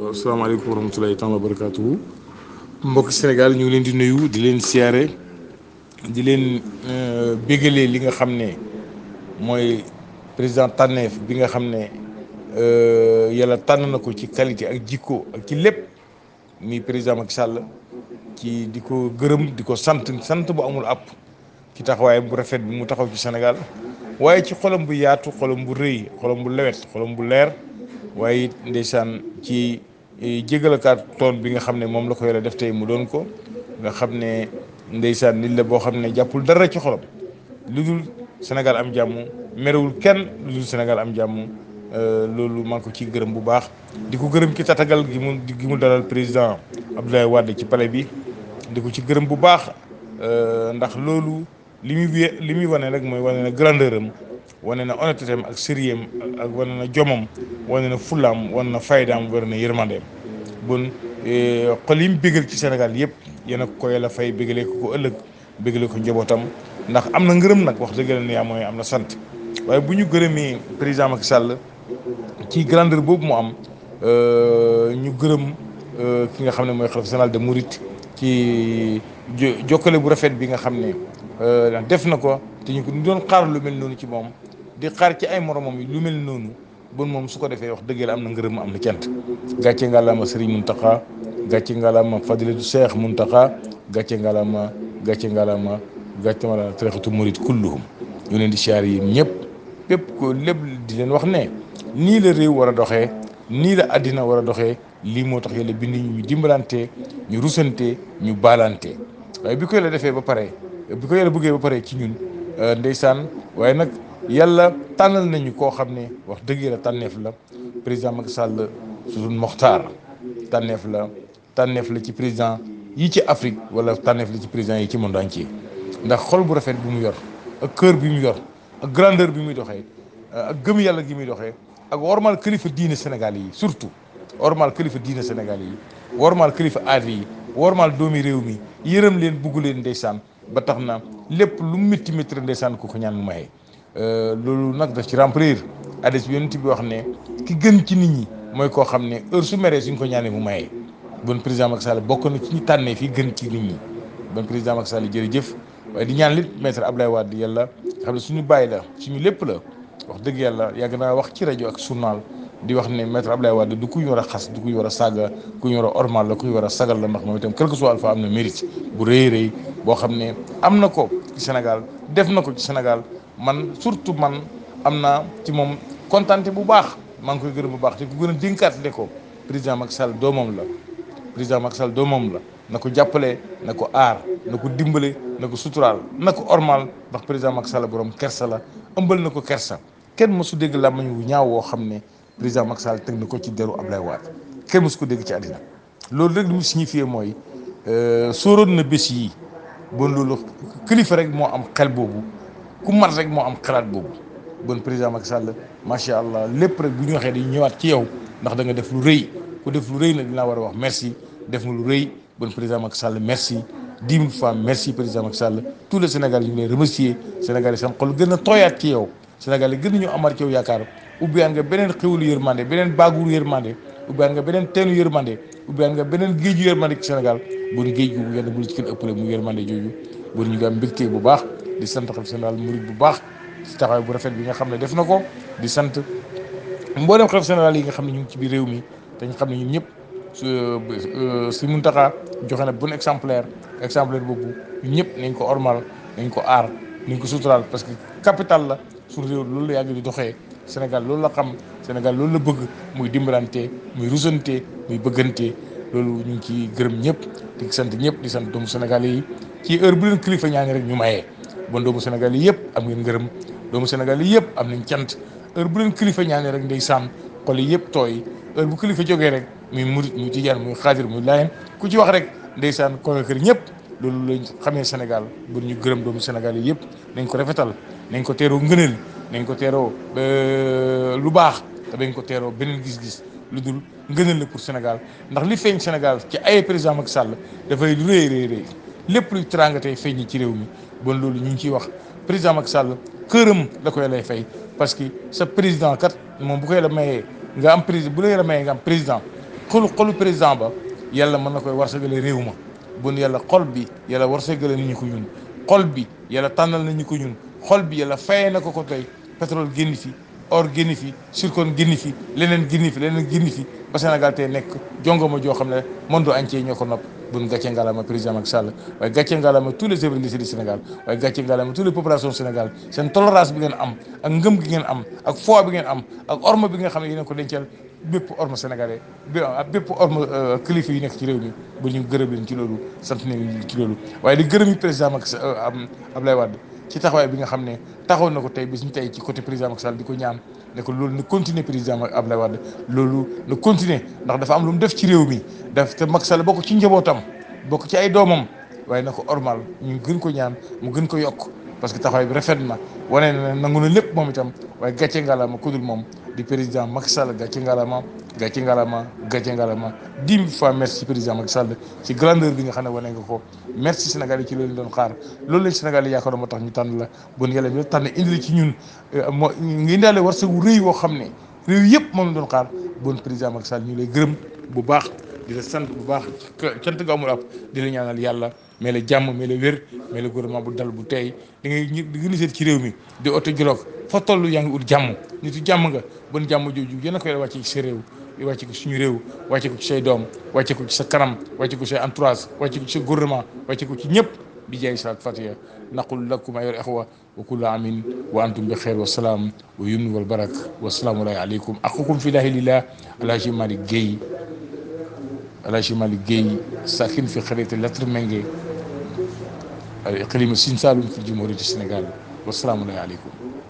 asalaamaaleykum wa rahmatulahi taala wa barakaatuhu mbokki Sénégal ñu ngi leen di nuyu di leen siyaare di leen bégalee li nga xam ne mooy président tànneef bi nga xam ne yàlla tànn na ko ci qualité ak jikko ak ci lépp mi président Macky Sall ci di ko gërëm di ko sant bu amul àpp ci taxawaayam bu rafet bi mu taxaw ci Sénégal waaye ci xolam bu yaatu xolam bu rëy xolam bu lewet xolam bu leer waaye it ndeysaan ci jégalakaat toon bi nga xam ne moom la ko yore def tey mu doon ko nga xam ne ndeysaan nit la boo xam ne jàppul dara ci xolam lu dul Sénégal am jàmm merewul kenn lu dul Sénégal am jàmm loolu maa ngi ko ciy gërëm bu baax di ko gërëm ci tatagal gi mu dalal président Abdoulaye Wade ci palais bi di ko ci gërëm bu baax ndax loolu li muy wane rek mooy wane na grandeur am wane na honnêteté am ak sérieux am ak wane na jomam wane na fulaam wane na faydaam wane na yërmandeem bon xol yi mu bégal ci Sénégal yëpp yéen a ko yàlla fay bégalee ko ëllëg bégalee ko njabootam ndax am na ngërëm nag wax dëgg la ne yaa mooy am na sant waaye bu ñu gërëmee président Macky Sall ci grandeur boobu mu am ñu gërëm ki nga xam ne mooy xalifa général de Mouride ci jokkale bu rafet bi nga xam ne def na ko te ñu doon xaar lu mel noonu ci moom di xaar ci ay moromam yi lu mel noonu bon moom su ko defee wax dëgg la am na ngërëm am na cant gàcce ngalaama Serigne Mountakha gàcce ngalaama Fadilatu Cheikh Mountakha gàcce ngalaama tarixatu Mouride kulluhum ñu leen di siyaar yi ñëpp bépp ko lépp di leen wax ne nii la réew war a doxee nii la àddina war a doxee lii moo tax yàlla bind ñu dimbalante ñu rusante ñu baalante waaye bi ko yàlla defee ba pare bi ko yàlla bëggee ba pare ci ñun ndeysaan waaye nag yàlla tànnal nañu koo xam ne wax dëgg yàlla tànneef la président Macky Sall suñu moxtaar tànneef la ci président yi ci Afrique wala tànneef la ci président yi ci monde entier ndax xol bu rafet bi mu yor ak cœur bi mu yor ak grandeur bi muy doxee ak gëm yàlla gi muy doxee ak wormal kilifa diine Sénégal yi surtout wormal kilifa diine Sénégal yi wormal kilifa aada yi wormal doomi réew mi yërëm leen bugg leen ndeysaan ba tax na lépp lu métti métti ndeysaan ko ñaan mu maye loolu nag daf ci remplir hadis bi yonent bi wax ne ki gën ci nit ñi mooy koo xam ne heure su meree suñ ko ñaanee mu maye bon président Macky Sall bokk na ci ñu tànnee fii gën ci nit ñi bon président Macky Sall jërëjëf waaye di ñaan lit maître Abdoulaye Wade yàlla xam ne suñu bàyyi la suñu lépp la wax dëgg yàlla yàgg naa wax ci rajo ak journal di wax ne maître Abdoulaye Wade du ku ñu war a xas du ku ñu war a saaga ku ñu war a ormal la ku ñu war a sagal la ndax moom itam quel que soit alpha am na mérite bu rëy boo xam ne am na ko ci Sénégal def na ko ci Sénégal man surtout man am naa ci moom kontaante bu baax maa ngi koy gërëm bu baax te ku gën a dénkaat le ko président Macky Sall doomam la président Macky Sall doomam la na ko jàppale na ko aar na ko dimbale na ko suturaal na ko ormal ndax président Macky Sall borom kersa la ëmbal na ko kersa kenn mësu dégg làmmiñ wu ñaaw woo xam ne président Macky Sall teg na ko ci deru Abdoulaye Wade kenn mësu ko dégg ci àddina loolu rek li mu signifié mooy sóoroon na bés yi bon loolu kilifa rek moo am xel boobu ku mat rek moo am xalaat boobu bon président Macky Sall macha allah lépp rek bu ñu waxee dañu ñëwaat ci yow ndax da nga def lu rëy ku def lu rëy nag dinaa war a wax merci def nga lu rëy bon président Macky Sall merci 10 000 fois merci président Macky Sall tout le Sénégal ñu ngi lay remercier Sénégal yi seen xol gën a tooyaat ci yow Sénégal yi gën nañu amaat ci yow yaakaar ubbiyaan nga beneen xéwalu yërmande beneen baaguru yërmande ubbiyaan nga beneen teenu yërmande ubbiyaan nga beneen géeju yërmande ci Sénégal bon géej googu yàlla bu la ci kenn ëppale mu yërmande jooju bon ñu ngi am mbégte bu baax di sant xalifa général Mouride bu baax ci taxawaay bu rafet bi nga xam ne def na ko di sant mboolem xalifa général yi nga xam ne ñu ngi ci biir réew mi te ñu xam ne ñun ñëpp si Mountakha joxe na bon exemplaire boobu ñun ñëpp nañ ko ormal nañ ko aar nañ ko suturaal parce que capital la suñu réew loolu la yàgg di doxee Sénégal loolu la xam Sénégal loolu la bëgg muy dimbalante muy rusante muy bëggante loolu ñu ngi ciy gërëm ñëpp di sant ñëpp di sant doomu Sénégal yi ci heure bu leen kilifa ñaani rek ñu mayee bon doomu Sénégal yi yëpp am ngeen ngërëm doomu Sénégal yi yëpp am nañ cant heure bu leen kilifa ñaani rek ndeysaan xol yi yëpp tooy heure bu kilifa jógee rek muy murit muy tijaan muy xaadir muy laayeen ku ci wax rek ndeysaan ko kër ñëpp loolu lañ xamee Sénégal bu ñu gërëm doomu Sénégal yi yëpp nañ ko rafetal nañ ko teeroo ngëneel nañ ko teeroo lu baax te dañ ko teeroo beneen gis-gis lu dul ngëneel la pour Sénégal ndax li feeñ Sénégal ci ay président Macky Sall dafay lu rëy lépp luy teraanga tey feeñ ci réew mi bon loolu ñu ngi ciy wax président Macky Sall këram la ko yàlla fay parce que sa président kat moom bu ko yàlla mayee nga am président bu la yàlla mayee nga am président xolu président ba yàlla mën na koy warsagale réew ma bon yàlla xol bi yàlla warsagale nañu ko ñun xol bi yàlla tànnal nañu ko ñun xol bi yàlla fayee na ko tey pétrole génn fi or génn fi zircon génn fi leneen génn fi leneen génn fi ba Sénégal tey nekk jongoma joo xam ne monde entier ñoo ko nopp bun gàcce ngalaama président Macky Sall waaye gàcce ngalaama tous les chefs religieux du Sénégal waaye gàcce ngalaama toutes les populations du Sénégal seen tolérance bi ngeen am ak ngëm gi ngeen am ak foi bi ngeen am ak orma bi nga xam ne yéen ko dencal bépp orma sénégalais bépp orma kilifa yi nekk ci réew mi ba ñu gërëm leen ci loolu sant nañ leen ci loolu waaye di gërëm yi président Macky Abdoulaye Wade ci taxawaay bi nga xam ne taxaw na ko tey bis ñu tey ci côté président Macky Sall di ko ñaan ne ko loolu na continuer président Abdoulaye Wade loolu na continuer ndax dafa am lu mu def ci réew mi daf te Macky Sall bokk ci njabootam bokk ci ay doomam waaye na ko ormal ñu gën ko ñaan mu gën ko yokk parce que taxawaay bi rafet na wane na nangu na lépp moom itam waaye gàcce ngalaama ku dul moom di président Macky Sall gàcce ngalaama gàcce ngalaama gàcce ngalaama 10 000 fois merci président Macky Sall ci grandeur bi nga xam ne wane nga ko merci Sénégal yi ci loolu doon xaar loolu lañ Sénégal yi yaakaar moo tax ñu tànn la bon yàlla bi la tànn indi la ci ñun moo ngi indaale war sa wu rëy woo xam ne réew yëpp moom la doon xaar bon président Macky Sall ñu lay gërëm bu baax di la sant bu baax cant nga amul ab di la ñaanal yàlla mais la jàmm mais la wér mais la gouvernement bu dal bu tey da ngay di gën a seet ci réew mi di oto joloog fa toll yaa ngi ut jàmm nitu jàmm nga bon jàmm jooju yéen a koy wàcce ci sa réew wàcce ko suñu réew wàcce ko ci say doom wàcce ko ci sa kanam wàcce ko ci say entourage wàcce ko ci sa gouvernement wàcce ko ci ñëpp bi jaay salaat fatiha naqul lakum ayyuhal ikhwa wa kullu amin wa antum bi khair wa salam wa yumni wal barak wa salaamu alaykum aqukum fi lillah Alhaji Malick Guèye Alhaji Malick Guèye sakin fi xarité Latmingué iqlim Sine Saloum fi Jamhuriyati Sénégal wa salaamu alaykum